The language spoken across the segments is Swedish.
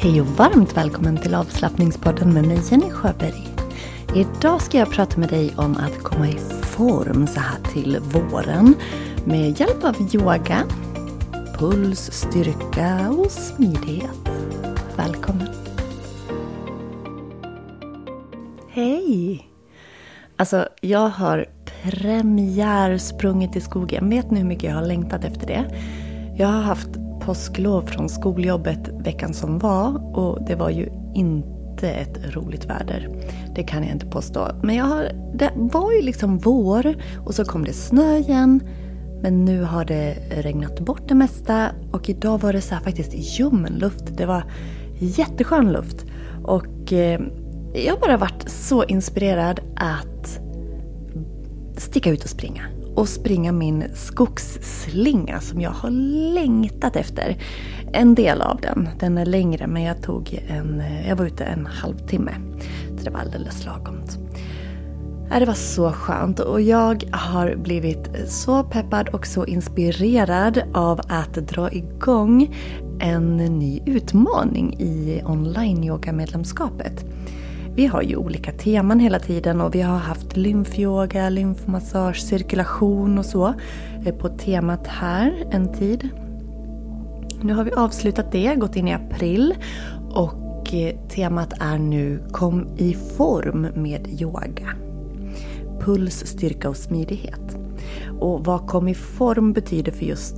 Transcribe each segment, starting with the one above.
Hej och varmt välkommen till avslappningspodden med mig Jenny Sjöberg. Idag ska jag prata med dig om att komma i form så här till våren med hjälp av yoga, puls, styrka och smidighet. Välkommen! Hej! Alltså jag har premiärsprungit i skogen. Vet ni hur mycket jag har längtat efter det? Jag har haft påsklov från skoljobbet veckan som var och det var ju inte ett roligt väder. Det kan jag inte påstå. Men det var ju liksom vår och så kom det snö igen. Men nu har det regnat bort det mesta och idag var det så här faktiskt ljummen luft. Det var jätteskön luft och jag har bara varit så inspirerad att sticka ut och springa. Och springa min skogsslinga som jag har längtat efter. En del av den är längre men jag var ute en halvtimme. Så det var alldeles lagomt. Det var så skönt och jag har blivit så peppad och så inspirerad av att dra igång en ny utmaning i online-yoga-medlemskapet. Vi har ju olika teman hela tiden och vi har haft lymfyoga, lymfmassage, cirkulation och så på temat här en tid. Nu har vi avslutat det, gått in i april och temat är nu kom i form med yoga. Puls, styrka och smidighet. Och vad kom i form betyder för just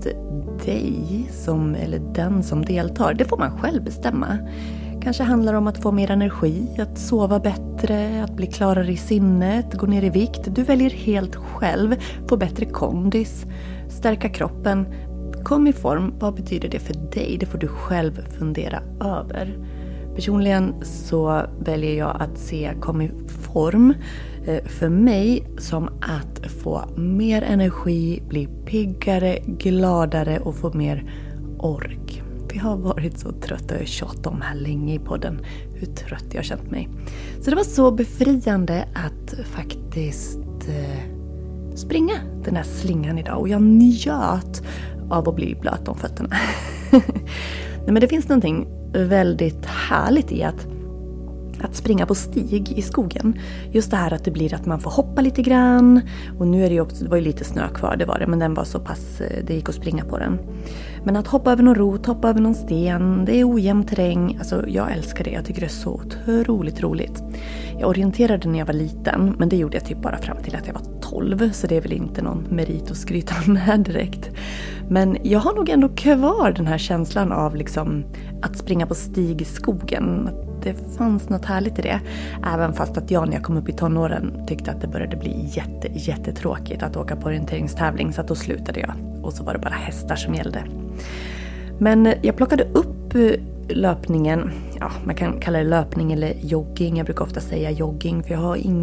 dig eller den som deltar, det får man själv bestämma. Kanske handlar om att få mer energi, att sova bättre, att bli klarare i sinnet, gå ner i vikt. Du väljer helt själv, få bättre kondis, stärka kroppen. Kom i form, vad betyder det för dig? Det får du själv fundera över. Personligen så väljer jag att se kom i form för mig som att få mer energi, bli piggare, gladare och få mer ork. Jag har varit så trött och jag har tjatat om här länge i podden hur trött jag har känt mig. Så det var så befriande att faktiskt springa den här slingan idag. Och jag njöt av att bli blöt om fötterna. Nej, men det finns någonting väldigt härligt i att springa på stig i skogen. Just det här att det blir att man får hoppa lite grann. Och nu är det var ju lite snö kvar, det var det. Men den var så pass, det gick att springa på den. Men att hoppa över någon rot, hoppa över någon sten. Det är ojämn terräng. Alltså jag älskar det, jag tycker det är så otroligt roligt. Jag orienterade när jag var liten. Men det gjorde jag typ bara fram till att jag var 12. Så det är väl inte någon merit att skryta med direkt. Men jag har nog ändå kvar den här känslan av liksom att springa på stig i skogen. Det fanns något härligt i det. Även fast att jag när jag kom upp i tonåren tyckte att det började bli jättetråkigt att åka på orienteringstävling. Så att då slutade jag. Och så var det bara hästar som gällde. Men jag plockade upp löpningen. Ja, man kan kalla det löpning eller jogging. Jag brukar ofta säga jogging. För jag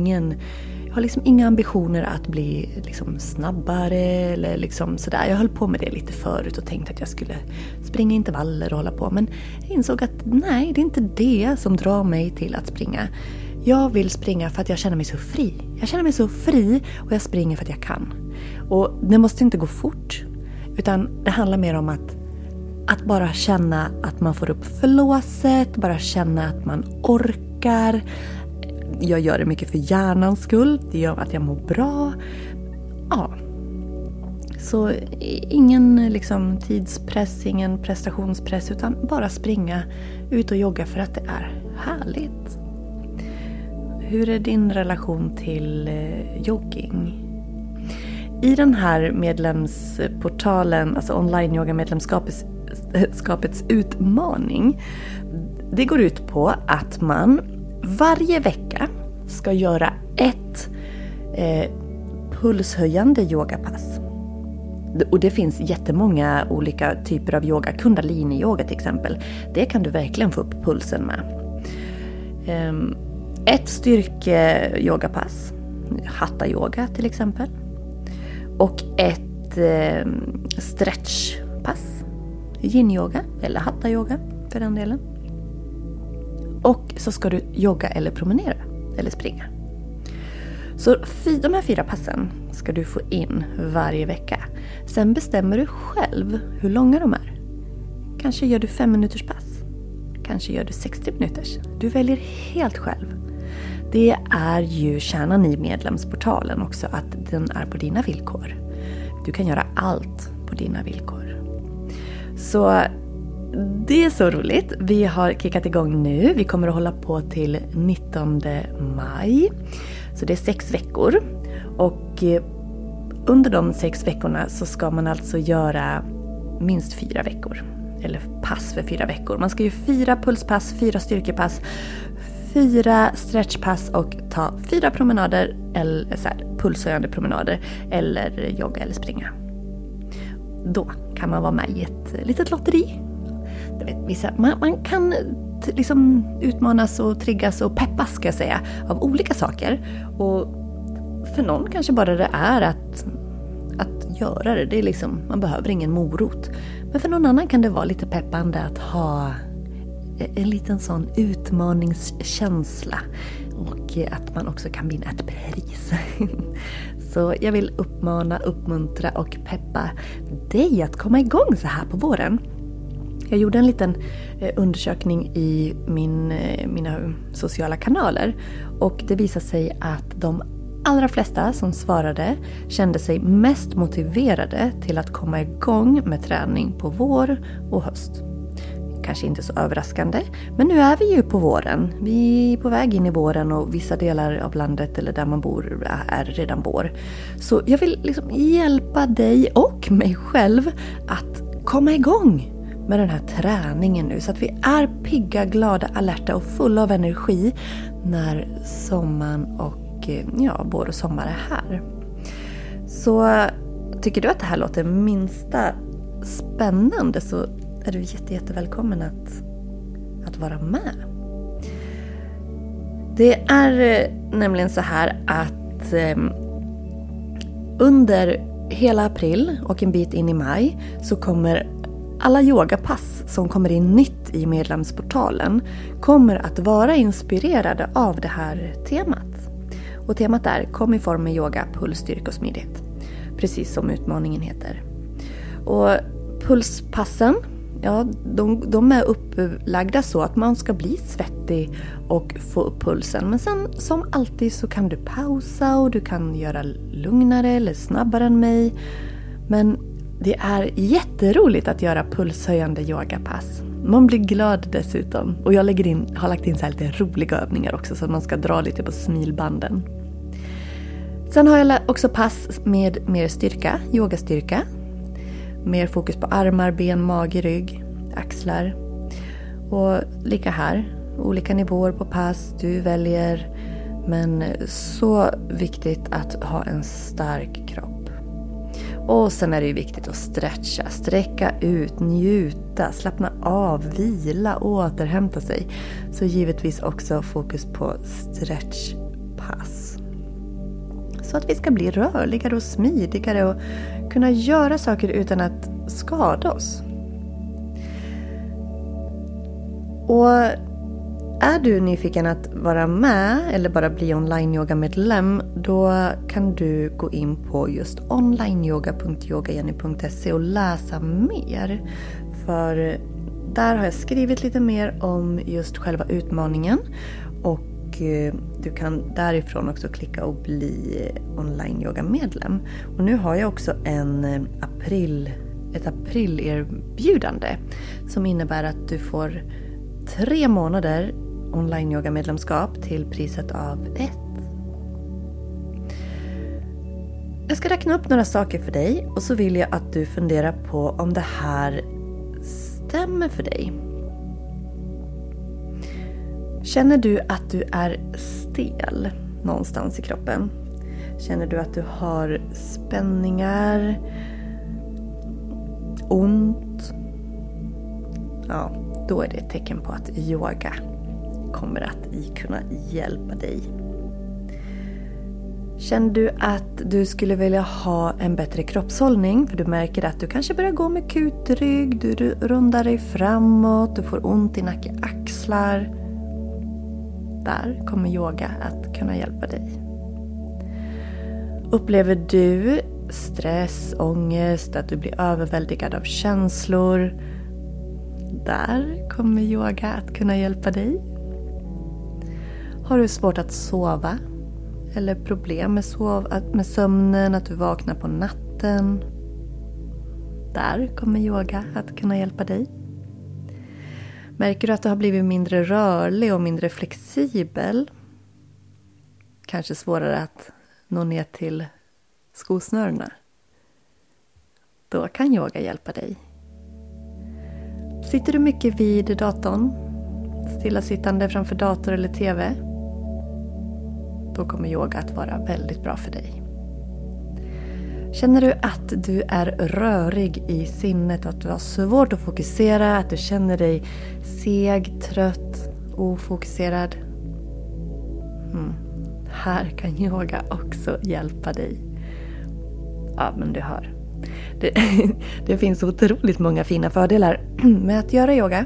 har liksom inga ambitioner att bli liksom snabbare eller liksom sådär. Jag höll på med det lite förut och tänkte att jag skulle springa intervaller och hålla på. Men jag insåg att nej, det är inte det som drar mig till att springa. Jag vill springa för att jag känner mig så fri. Jag känner mig så fri och jag springer för att jag kan. Och det måste inte gå fort. Utan det handlar mer om att bara känna att man får upp flåset. Bara känna att man orkar. Jag gör det mycket för hjärnans skull. Det gör att jag mår bra. Ja. Så ingen liksom tidspress, ingen prestationspress. Utan bara springa ut och jogga för att det är härligt. Hur är din relation till jogging? I den här medlemsportalen, alltså online-yoga-medlemskapets utmaning. Det går ut på att man varje vecka ska göra ett pulshöjande yogapass. Och det finns jättemånga olika typer av yoga. Kundalini-yoga till exempel. Det kan du verkligen få upp pulsen med. Ett styrke-yogapass. Hatha-yoga till exempel. Och ett stretchpass. Yin-yoga eller hatha-yoga för den delen. Och så ska du jogga eller promenera eller springa. Så de här 4 passen ska du få in varje vecka. Sen bestämmer du själv hur långa de är. Kanske gör du 5 minuters pass. kanske gör du 60 minuters. Du väljer helt själv. Det är ju kärnan i medlemsportalen också, att den är på dina villkor. Du kan göra allt på dina villkor. Så det är så roligt. Vi har kickat igång nu. Vi kommer att hålla på till 19 maj. Så det är 6 veckor. Och under de 6 veckorna så ska man alltså göra minst 4 veckor. Eller pass för 4 veckor. Man ska ju 4 pulspass, 4 styrkepass, 4 stretchpass och ta 4 promenader, eller så här, pulshöjande promenader, eller jogga eller springa. Då kan man vara med i ett litet lotteri. Man kan liksom utmanas och triggas och peppas, ska jag säga, av olika saker. Och för någon kanske bara det är att göra det. Det är liksom, man behöver ingen morot. Men för någon annan kan det vara lite peppande att ha en liten sån utmaningskänsla. Och att man också kan vinna ett pris. Så jag vill uppmuntra och peppa dig att komma igång så här på våren. Jag gjorde en liten undersökning i mina sociala kanaler. Och det visade sig att de allra flesta som svarade kände sig mest motiverade till att komma igång med träning på vår och höst. Kanske inte så överraskande, men nu är vi ju på våren. Vi är på väg in i våren och vissa delar av landet eller där man bor är redan vår. Så jag vill liksom hjälpa dig och mig själv att komma igång med den här träningen nu. Så att vi är pigga, glada, alerta och fulla av energi när sommaren och vår och sommar är här. Så tycker du att det här låter minsta spännande, så är du jättevälkommen att vara med. Det är nämligen så här att under hela april och en bit in i maj så kommer alla yogapass som kommer in nytt i medlemsportalen kommer att vara inspirerade av det här temat. Och temat är kom i form med yoga, puls, styrka och smidighet. Precis som utmaningen heter. Och pulspassen, ja, de är upplagda så att man ska bli svettig och få upp pulsen. Men sen som alltid så kan du pausa och du kan göra lugnare eller snabbare än mig. Men det är jätteroligt att göra pulshöjande yogapass. Man blir glad dessutom. Och jag har lagt in så här lite roliga övningar också så att man ska dra lite på smilbanden. Sen har jag också pass med mer styrka, yogastyrka. Mer fokus på armar, ben, mage, rygg, axlar. Och lika här, olika nivåer på pass du väljer. Men så viktigt att ha en stark kropp. Och sen är det ju viktigt att sträcka ut, njuta, slappna av, vila, återhämta sig. Så givetvis också fokus på stretchpass. Så att vi ska bli rörligare och smidigare och kunna göra saker utan att skada oss. Och är du nyfiken att vara med eller bara bli online-yoga-medlem, då kan du gå in på just onlineyoga.yogajenny.se och läsa mer. För där har jag skrivit lite mer om just själva utmaningen och du kan därifrån också klicka och bli online-yoga-medlem. Och nu har jag också ett aprilerbjudande som innebär att du får 3 månader online-yoga-medlemskap till priset av 1. Jag ska räkna upp några saker för dig och så vill jag att du funderar på om det här stämmer för dig. Känner du att du är stel någonstans i kroppen? Känner du att du har spänningar? Ont? Ja, då är det ett tecken på att yoga kommer att kunna hjälpa dig. Känner du att du skulle vilja ha en bättre kroppshållning? För du märker att du kanske börjar gå med kutrygg, du rundar dig framåt, du får ont i nacke, axlar. Där kommer yoga att kunna hjälpa dig. Upplever du stress, ångest, att du blir överväldigad av känslor? Där kommer yoga att kunna hjälpa dig. Har du svårt att sova? Eller problem med sömnen, att du vaknar på natten? Där kommer yoga att kunna hjälpa dig. Märker du att du har blivit mindre rörlig och mindre flexibel? Kanske svårare att nå ner till skosnörena? Då kan yoga hjälpa dig. Sitter du mycket vid datorn? Stillasittande framför dator eller tv? Då kommer yoga att vara väldigt bra för dig. Känner du att du är rörig i sinnet, att du har svårt att fokusera, att du känner dig seg, trött, ofokuserad? Här kan yoga också hjälpa dig. Ja, men du hör. Det finns otroligt många fina fördelar med att göra yoga.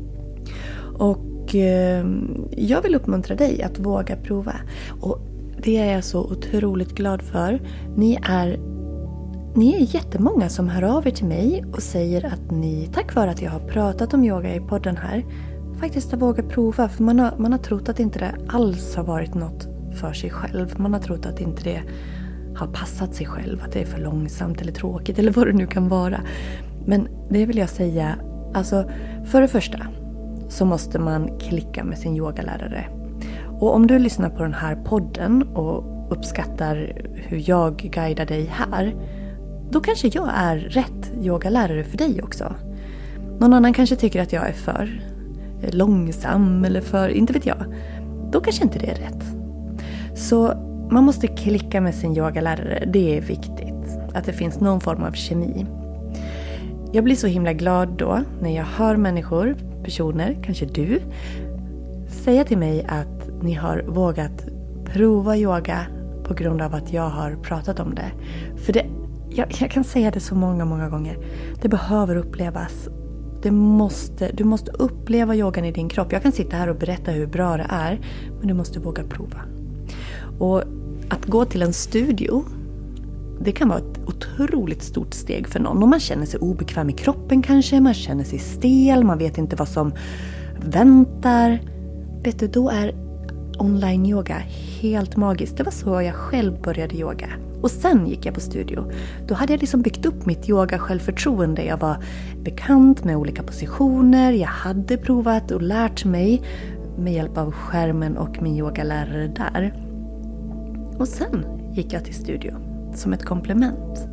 Och jag vill uppmuntra dig att våga prova. Och det är jag så otroligt glad för. Ni är jättemånga som hör av er till mig och säger att ni, tack vare att jag har pratat om yoga i podden här, faktiskt har vågat prova. För man har trott att inte det alls har varit något för sig själv. Man har trott att inte det har passat sig själv, att det är för långsamt eller tråkigt eller vad det nu kan vara. Men det vill jag säga, alltså för det första så måste man klicka med sin yogalärare. Och om du lyssnar på den här podden och uppskattar hur jag guidar dig här, då kanske jag är rätt yogalärare för dig också. Någon annan kanske tycker att jag är för långsam eller för, inte vet jag. Då kanske inte det är rätt. Så man måste klicka med sin yogalärare. Det är viktigt. Att det finns någon form av kemi. Jag blir så himla glad då när jag hör människor, personer, kanske du, säga till mig att ni har vågat prova yoga på grund av att jag har pratat om det. För jag kan säga det så många gånger. Det behöver upplevas. Du måste uppleva yogan i din kropp. Jag kan sitta här och berätta hur bra det är, men du måste våga prova. Och att gå till en studio, det kan vara ett otroligt stort steg för någon. Om man känner sig obekväm i kroppen kanske, man känner sig stel, man vet inte vad som väntar. Vet du, då är online yoga helt magiskt. Det var så jag själv började yoga. Och sen gick jag på studio. Då hade jag liksom byggt upp mitt yoga-självförtroende. Jag var bekant med olika positioner. Jag hade provat och lärt mig med hjälp av skärmen och min yogalärare där. Och sen gick jag till studio som ett komplement.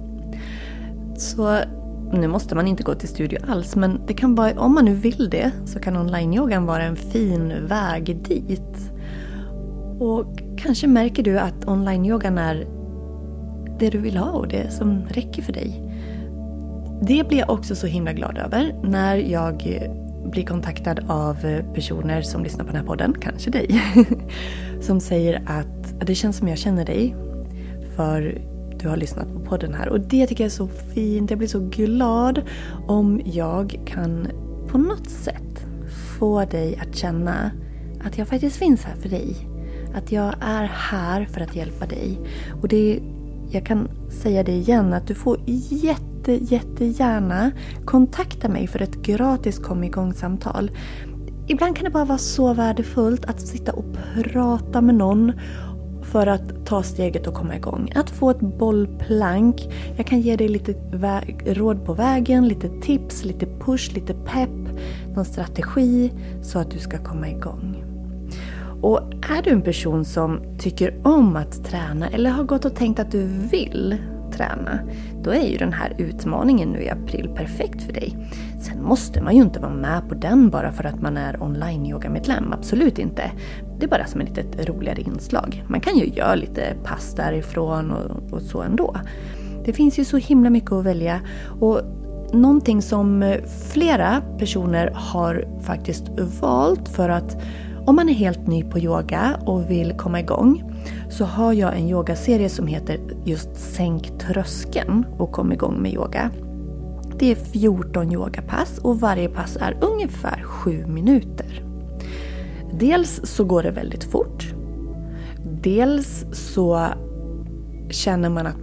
Så nu måste man inte gå till studio alls, men det kan vara, om man nu vill det, så kan online-yogan vara en fin väg dit. Och kanske märker du att online-yogan är det du vill ha och det som räcker för dig. Det blir jag också så himla glad över när jag blir kontaktad av personer som lyssnar på den här podden, kanske dig, som säger att det känns som jag känner dig för du har lyssnat på podden här. Och det tycker jag är så fint. Jag blir så glad om jag kan på något sätt få dig att känna att jag faktiskt finns här för dig. Att jag är här för att hjälpa dig. Och jag kan säga det igen, att du får jättegärna kontakta mig för ett gratis kom igång-samtal. Ibland kan det bara vara så värdefullt att sitta och prata med någon för att ta steget och komma igång. Att få ett bollplank. Jag kan ge dig lite råd på vägen, lite tips, lite push, lite pepp, någon strategi så att du ska komma igång. Och är du en person som tycker om att träna eller har gått och tänkt att du vill träna, då är ju den här utmaningen nu i april perfekt för dig. Sen måste man ju inte vara med på den bara för att man är online-yoga-medlem. Absolut inte. Det är bara som ett litet roligare inslag. Man kan ju göra lite pass därifrån och så ändå. Det finns ju så himla mycket att välja. Och någonting som flera personer har faktiskt valt, för att om man är helt ny på yoga och vill komma igång, så har jag en yogaserie som heter just Sänk tröskeln och kom igång med yoga. Det är 14 yogapass och varje pass är ungefär 7 minuter. Dels så går det väldigt fort. Dels så känner man att man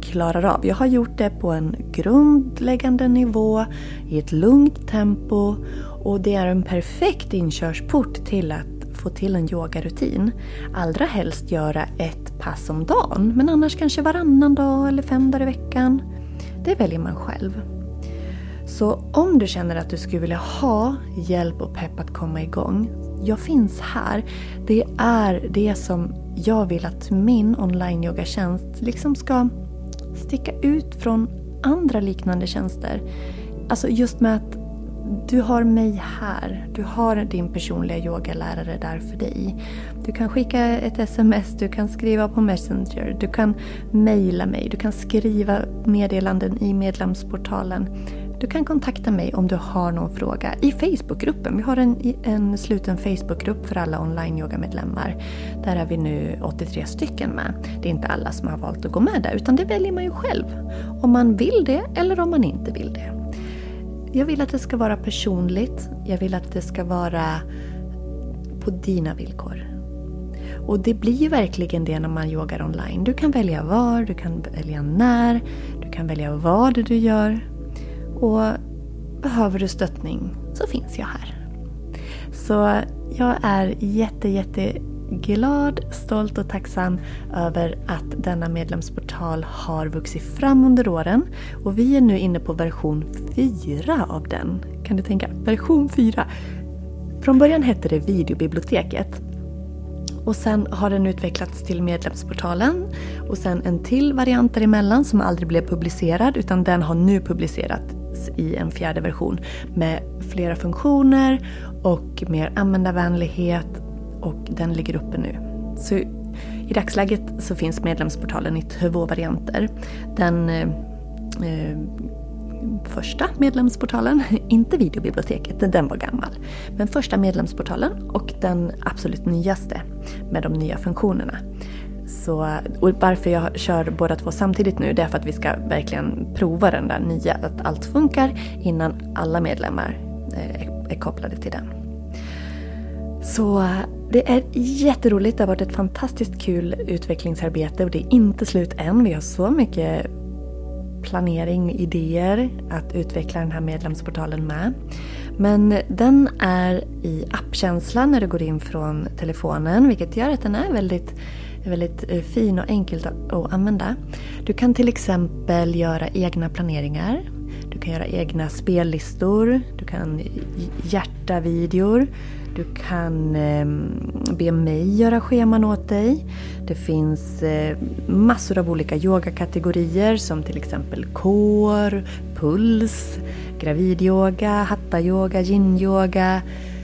klarar av. Jag har gjort det på en grundläggande nivå, i ett lugnt tempo, och det är en perfekt inkörsport till att få till en yogarutin. Allra helst göra ett pass om dagen, men annars kanske varannan dag eller 5 dagar i veckan. Det väljer man själv. Så om du känner att du skulle vilja ha hjälp och pepp att komma igång, jag finns här. Det är det som jag vill att min online-yogatjänst liksom ska sticka ut från andra liknande tjänster. Alltså just med att du har mig här. Du har din personliga yogalärare där för dig. Du kan skicka ett sms, du kan skriva på Messenger, du kan mejla mig, du kan skriva meddelanden i medlemsportalen. Du kan kontakta mig om du har någon fråga i Facebookgruppen. Vi har en sluten Facebookgrupp för alla online-yogamedlemmar. Där är vi nu 83 stycken med. Det är inte alla som har valt att gå med där, utan det väljer man ju själv. Om man vill det eller om man inte vill det. Jag vill att det ska vara personligt. Jag vill att det ska vara på dina villkor. Och det blir ju verkligen det när man yogar online. Du kan välja var, du kan välja när, du kan välja vad du gör. Och behöver du stöttning så finns jag här. Så jag är jätteglad, stolt och tacksam över att denna medlemsportal har vuxit fram under åren. Och vi är nu inne på version 4 av den. Kan du tänka? Version 4. Från början hette det videobiblioteket. Och sen har den utvecklats till medlemsportalen. Och sen en till variant däremellan som aldrig blev publicerad. Utan den har nu publicerats i en 4:e version. Med flera funktioner och mer användarvänlighet. Och den ligger uppe nu. Så i dagsläget så finns medlemsportalen i 2 varianter. Den första medlemsportalen, inte videobiblioteket, den var gammal. Men första medlemsportalen och den absolut nyaste med de nya funktionerna. Så, och varför jag kör båda 2 samtidigt nu, det är för att vi ska verkligen prova den där nya, att allt funkar innan alla medlemmar är kopplade till den. Så det är jätteroligt, det har varit ett fantastiskt kul utvecklingsarbete och det är inte slut än. Vi har så mycket planering, idéer att utveckla den här medlemsportalen med. Men den är i appkänsla när du går in från telefonen, vilket gör att den är väldigt fin och enkelt att använda. Du kan till exempel göra egna planeringar. Du kan göra egna spellistor. Du kan hjärta videor. Du kan be mig göra scheman åt dig. Det finns massor av olika yogakategorier som till exempel core, puls, gravidyoga, hatha-yoga, yin-yoga,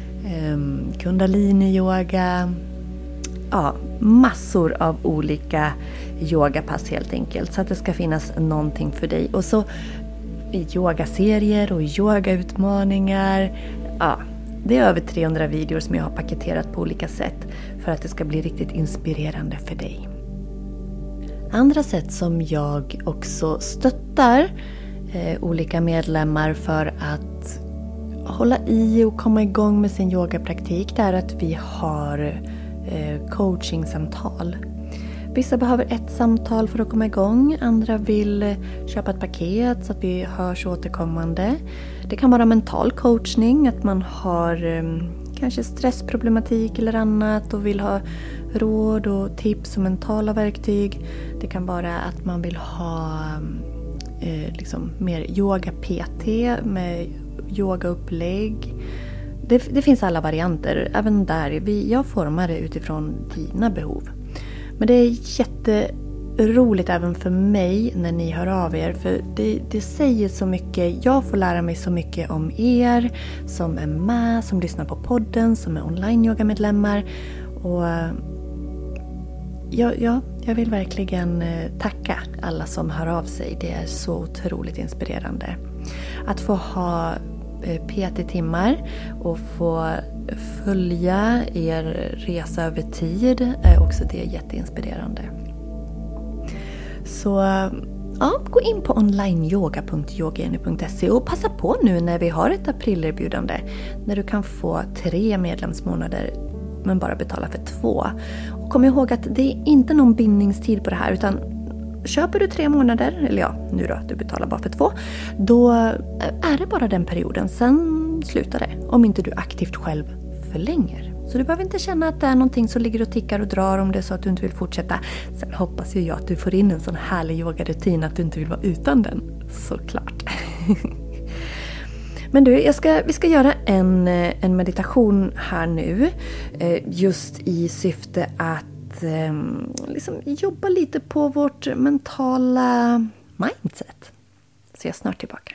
kundalini-yoga. Ja, massor av olika yogapass helt enkelt. Så att det ska finnas någonting för dig. Och så yogaserier och yogautmaningar. Ja, det är över 300 videor som jag har paketerat på olika sätt. För att det ska bli riktigt inspirerande för dig. Andra sätt som jag också stöttar olika medlemmar för att hålla i och komma igång med sin yogapraktik. Det är att vi har coachingsamtal. Vissa behöver ett samtal för att komma igång. Andra vill köpa ett paket så att vi hörs återkommande. Det kan vara mental coachning. Att man har kanske stressproblematik eller annat och vill ha råd och tips och mentala verktyg. Det kan vara att man vill ha mer yoga-PT med yogaupplägg. Det finns alla varianter. Även där, jag formar det utifrån dina behov. Men det är jätteroligt även för mig när ni hör av er. För det säger så mycket. Jag får lära mig så mycket om er som är med, som lyssnar på podden, som är online-yogamedlemmar. Och jag vill verkligen tacka alla som hör av sig. Det är så otroligt inspirerande. Att få ha PT-timmar och få följa er resa över tid är också det jätteinspirerande. Så ja, gå in på onlineyoga.yogini.se och passa på nu när vi har ett aprilerbjudande när du kan få 3 medlemsmånader men bara betala för 2. Och kom ihåg att det är inte någon bindningstid på det här, utan köper du 3 månader, eller ja, nu då, du betalar bara för 2, då är det bara den perioden. Sen slutar det, om inte du aktivt själv förlänger. Så du behöver inte känna att det är någonting som ligger och tickar och drar om det är så att du inte vill fortsätta. Sen hoppas ju jag att du får in en sån härlig yogarutin att du inte vill vara utan den, såklart. Men du, vi ska göra en meditation här nu. Just i syfte att liksom jobba lite på vårt mentala mindset. Så jag är snart tillbaka.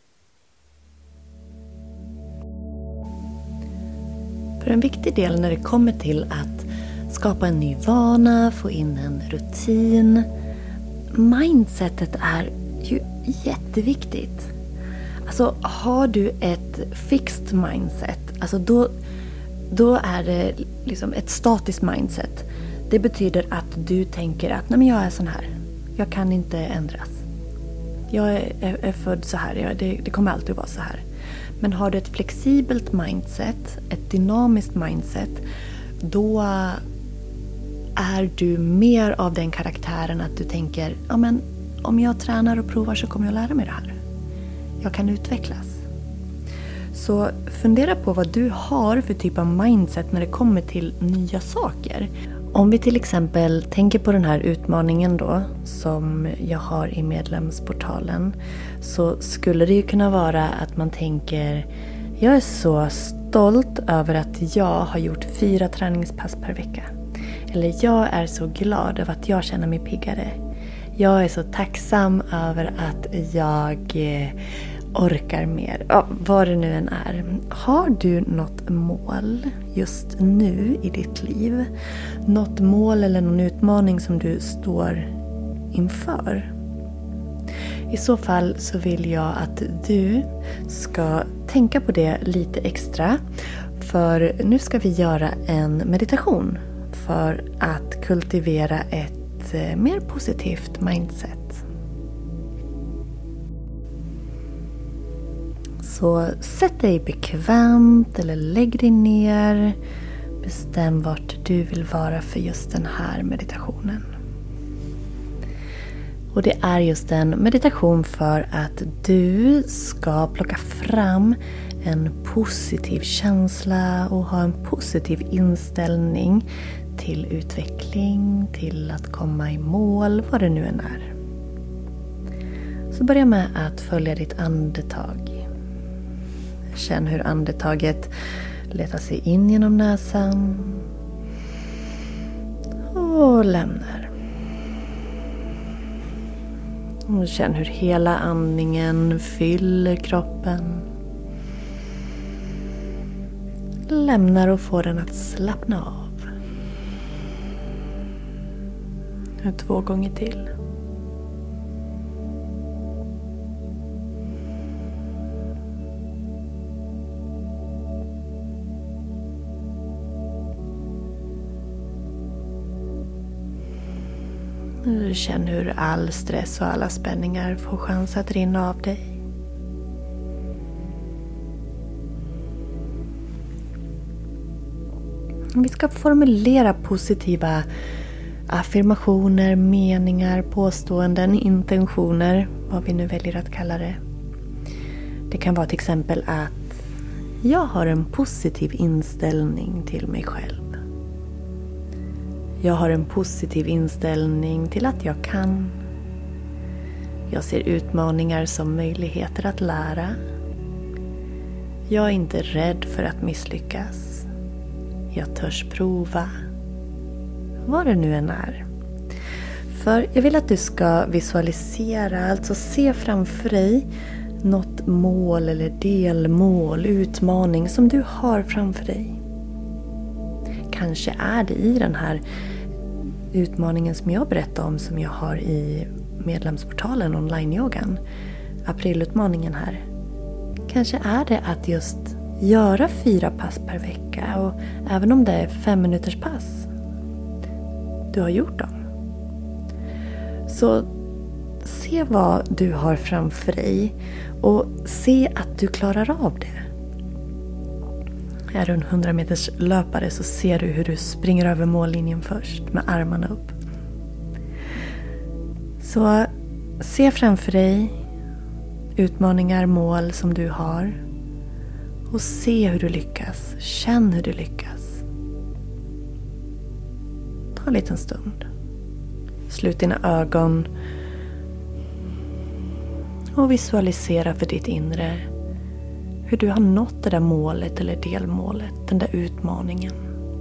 För en viktig del när det kommer till att skapa en ny vana, få in en rutin. Mindsetet är ju jätteviktigt. Alltså har du ett fixed mindset, alltså då är det liksom ett statiskt mindset. Det betyder att du tänker att nej, men jag är sån här. Jag kan inte ändras. Jag är född så här. Det kommer alltid vara så här. Men har du ett flexibelt mindset, ett dynamiskt mindset, då är du mer av den karaktären att du tänker, ja men om jag tränar och provar så kommer jag lära mig det här. Jag kan utvecklas. Så fundera på vad du har för typ av mindset när det kommer till nya saker. Om vi till exempel tänker på den här utmaningen då som jag har i medlemsportalen, så skulle det ju kunna vara att man tänker, jag är så stolt över att jag har gjort 4 träningspass per vecka. Eller jag är så glad över att jag känner mig piggare. Jag är så tacksam över att jag orkar mer. Ja, vad det nu än är. Har du något mål just nu i ditt liv? Något mål eller någon utmaning som du står inför? I så fall så vill jag att du ska tänka på det lite extra. För nu ska vi göra en meditation för att kultivera ett mer positivt mindset. Så sätt dig bekvämt eller lägg dig ner. Bestäm vart du vill vara för just den här meditationen. Och det är just en meditation för att du ska plocka fram en positiv känsla och ha en positiv inställning till utveckling, till att komma i mål, vad det nu än är. Så börja med att följa ditt andetag. Känn hur andetaget letar sig in genom näsan och lämnar. Och känn hur hela andningen fyller kroppen. Lämnar och får den att slappna av. 2 gånger till. Känn hur all stress och alla spänningar får chans att rinna av dig. Vi ska formulera positiva affirmationer, meningar, påståenden, intentioner, vad vi nu väljer att kalla det. Det kan vara till exempel att jag har en positiv inställning till mig själv. Jag har en positiv inställning till att jag kan. Jag ser utmaningar som möjligheter att lära. Jag är inte rädd för att misslyckas. Jag törs prova. Vad det nu än är. För jag vill att du ska visualisera, alltså se framför dig något mål eller delmål, utmaning som du har framför dig. Kanske är det i den här utmaningen som jag berättade om, som jag har i medlemsportalen online-yogan, aprilutmaningen här. Kanske är det att just göra 4 pass per vecka, och även om det är 5 minuters pass, du har gjort dem. Så se vad du har framför dig och se att du klarar av det. Är du en 100 meters löpare så ser du hur du springer över mållinjen först med armarna upp. Så se framför dig utmaningar, mål som du har. Och se hur du lyckas. Känn hur du lyckas. Ta en liten stund. Slut dina ögon. Och visualisera för ditt inre hur du har nått det där målet eller delmålet. Den där utmaningen.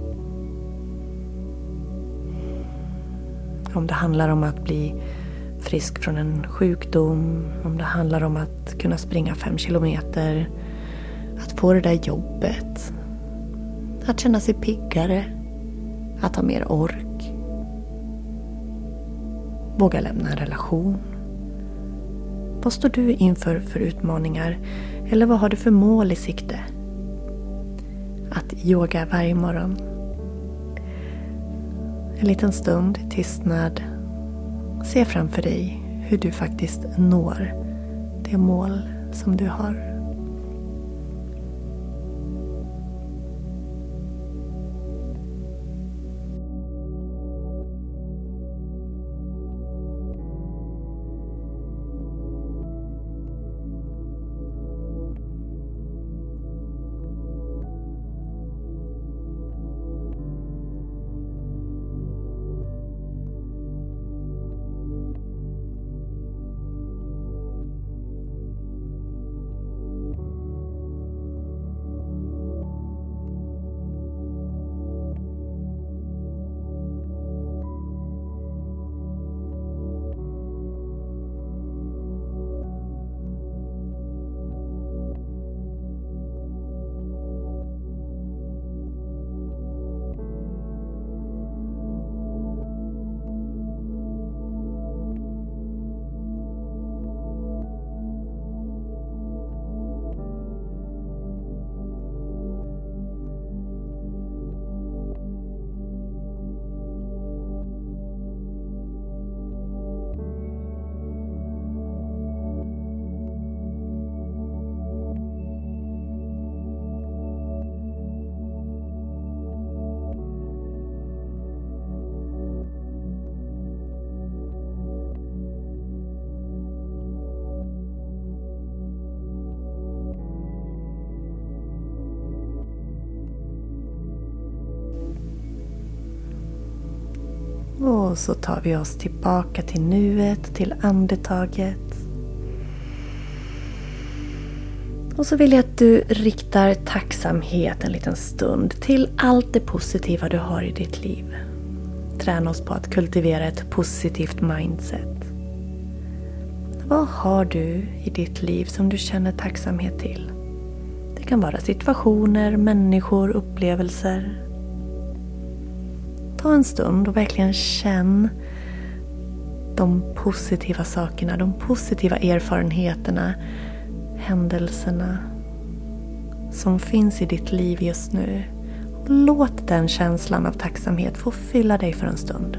Om det handlar om att bli frisk från en sjukdom. Om det handlar om att kunna springa 5 kilometer. Att få det där jobbet. Att känna sig piggare. Att ha mer ork. Våga lämna en relation. Vad står du inför för utmaningar? Eller vad har du för mål i sikte? Att yoga varje morgon. En liten stund i tystnad. Se framför dig hur du faktiskt når det mål som du har. Och så tar vi oss tillbaka till nuet, till andetaget. Och så vill jag att du riktar tacksamhet en liten stund till allt det positiva du har i ditt liv. Träna oss på att kultivera ett positivt mindset. Vad har du i ditt liv som du känner tacksamhet till? Det kan vara situationer, människor, upplevelser. Ta en stund och verkligen känn de positiva sakerna, de positiva erfarenheterna, händelserna som finns i ditt liv just nu. Och låt den känslan av tacksamhet få fylla dig för en stund.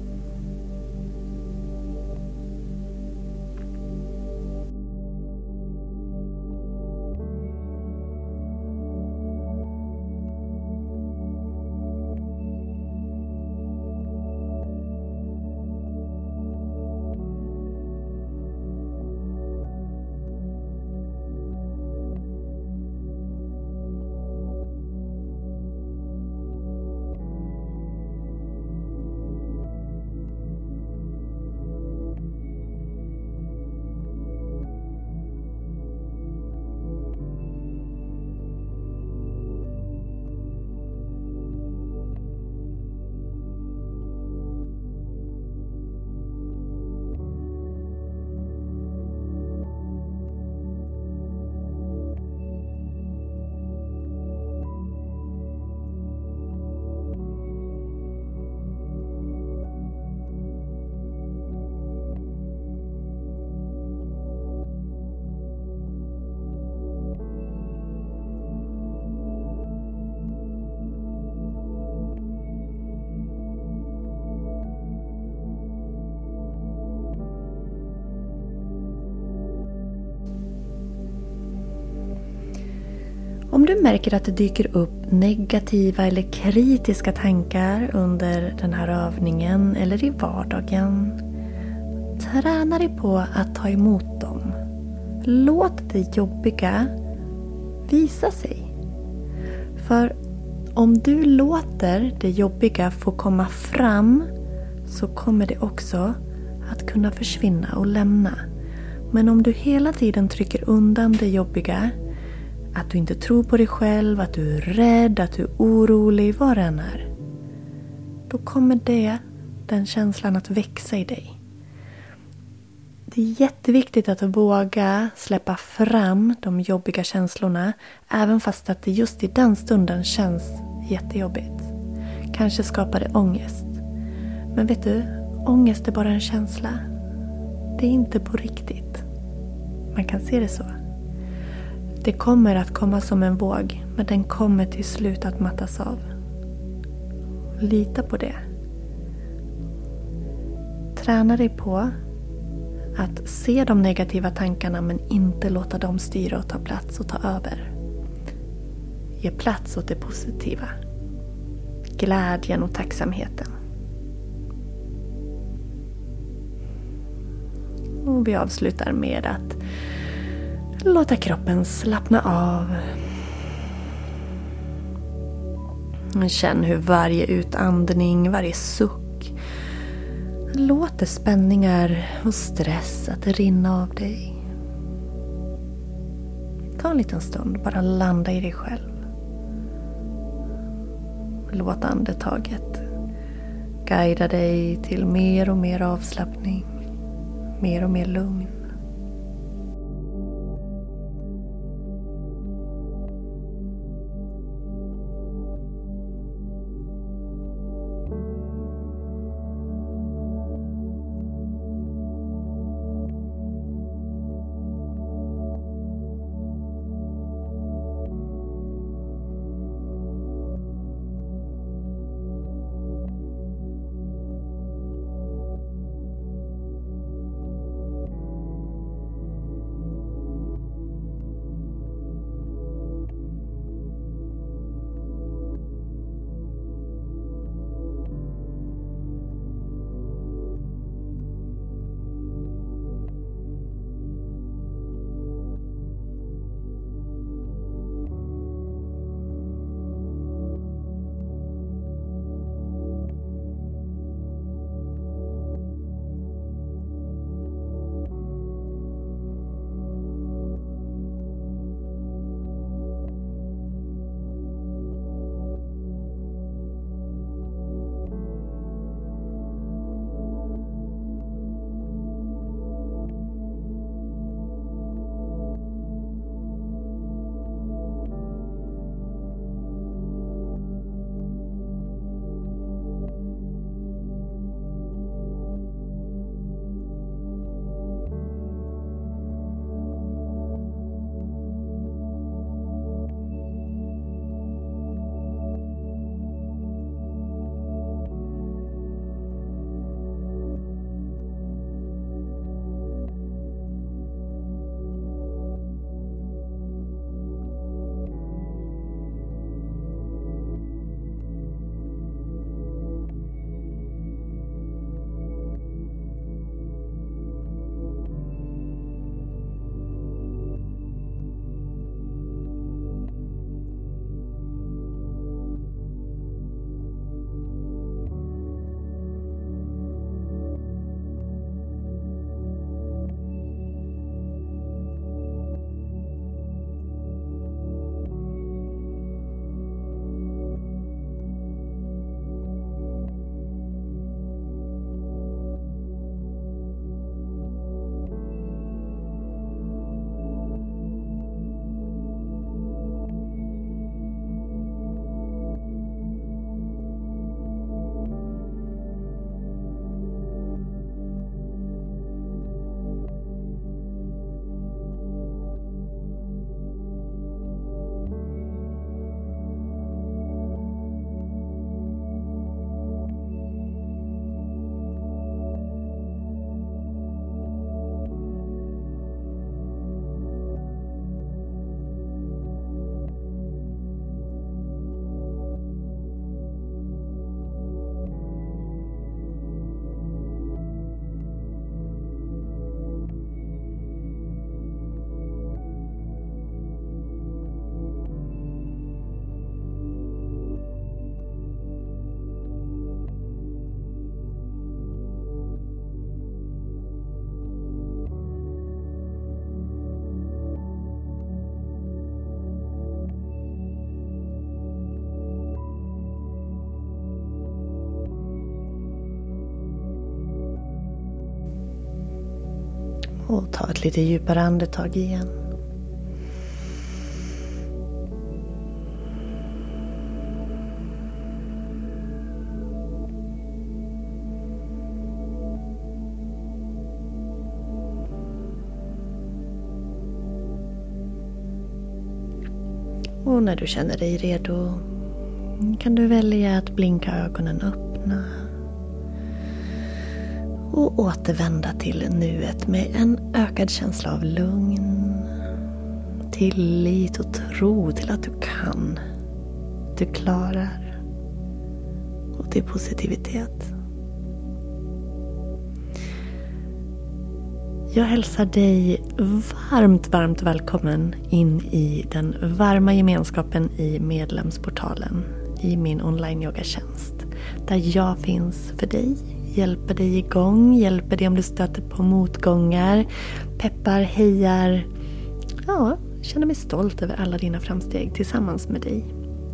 Om du märker att det dyker upp negativa eller kritiska tankar under den här övningen eller i vardagen, träna dig på att ta emot dem. Låt det jobbiga visa sig. För om du låter det jobbiga få komma fram så kommer det också att kunna försvinna och lämna. Men om du hela tiden trycker undan det jobbiga, att du inte tror på dig själv, att du är rädd, att du är orolig, vad det än är, då kommer den känslan att växa i dig. Det är jätteviktigt att våga släppa fram de jobbiga känslorna, även fast att det just i den stunden känns jättejobbigt. Kanske skapar det ångest. Men vet du, ångest är bara en känsla. Det är inte på riktigt. Man kan se det så. Det kommer att komma som en våg, men den kommer till slut att mattas av. Lita på det. Träna dig på att se de negativa tankarna men inte låta dem styra och ta plats och ta över. Ge plats åt det positiva. Glädjen och tacksamheten. Och vi avslutar med att låta kroppen slappna av. Känn hur varje utandning, varje suck låter spänningar och stress att rinna av dig. Ta en liten stund, bara landa i dig själv. Låt andetaget guida dig till mer och mer avslappning, mer och mer lugn. Och ta ett lite djupare andetag igen. Och när du känner dig redo kan du välja att blinka ögonen öppna och återvända till nuet med en ökad känsla av lugn, tillit och tro till att du kan, du klarar och till positivitet. Jag hälsar dig varmt välkommen in i den varma gemenskapen i medlemsportalen i min online-yogatjänst. Där jag finns för dig, hjälper dig igång, hjälper dig om du stöter på motgångar, peppar, hejar. Ja, känner mig stolt över alla dina framsteg tillsammans med dig.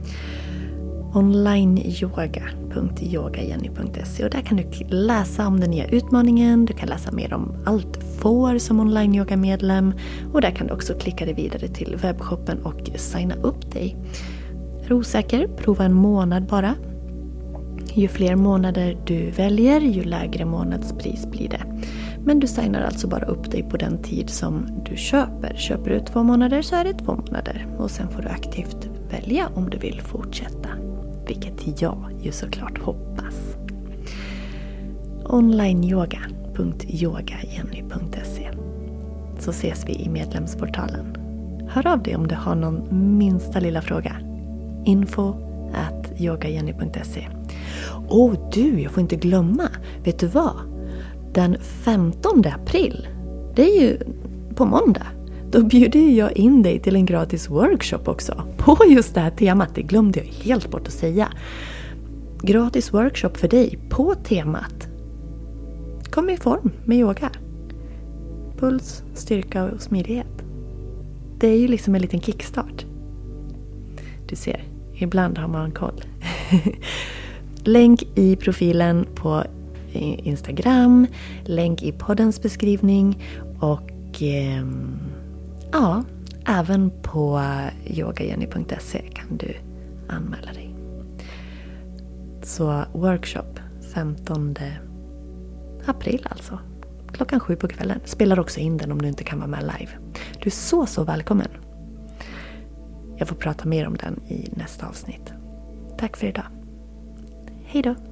onlineyoga.yogajenny.se och där kan du läsa om den nya utmaningen, du kan läsa mer om allt du får som online-yoga-medlem och där kan du också klicka dig vidare till webbshoppen och signa upp dig. Är du osäker? Prova en månad bara. Ju fler månader du väljer, ju lägre månadspris blir det. Men du signar alltså bara upp dig på den tid som du köper. Köper du 2 månader så är det 2 månader och sen får du aktivt välja om du vill fortsätta. Vilket jag ju såklart hoppas. onlineyoga.yogajenny.se så ses vi i medlemsportalen. Hör av dig om du har någon minsta lilla fråga. info@yogajenny.se. Jag får inte glömma. Vet du vad? Den 15 april, det är ju på måndag. Då bjuder jag in dig till en gratis workshop också. På just det här temat, det glömde jag helt bort att säga. Gratis workshop för dig på temat. Kom i form med yoga. Puls, styrka och smidighet. Det är ju liksom en liten kickstart. Du ser, ibland har man koll. Länk i profilen på Instagram. Länk i poddens beskrivning. Och även på yogajenny.se kan du anmäla dig. Så workshop 15 april alltså. 7:00 på kvällen. Spelar också in den om du inte kan vara med live. Du är så välkommen. Jag får prata mer om den i nästa avsnitt. Tack för idag. Hej då!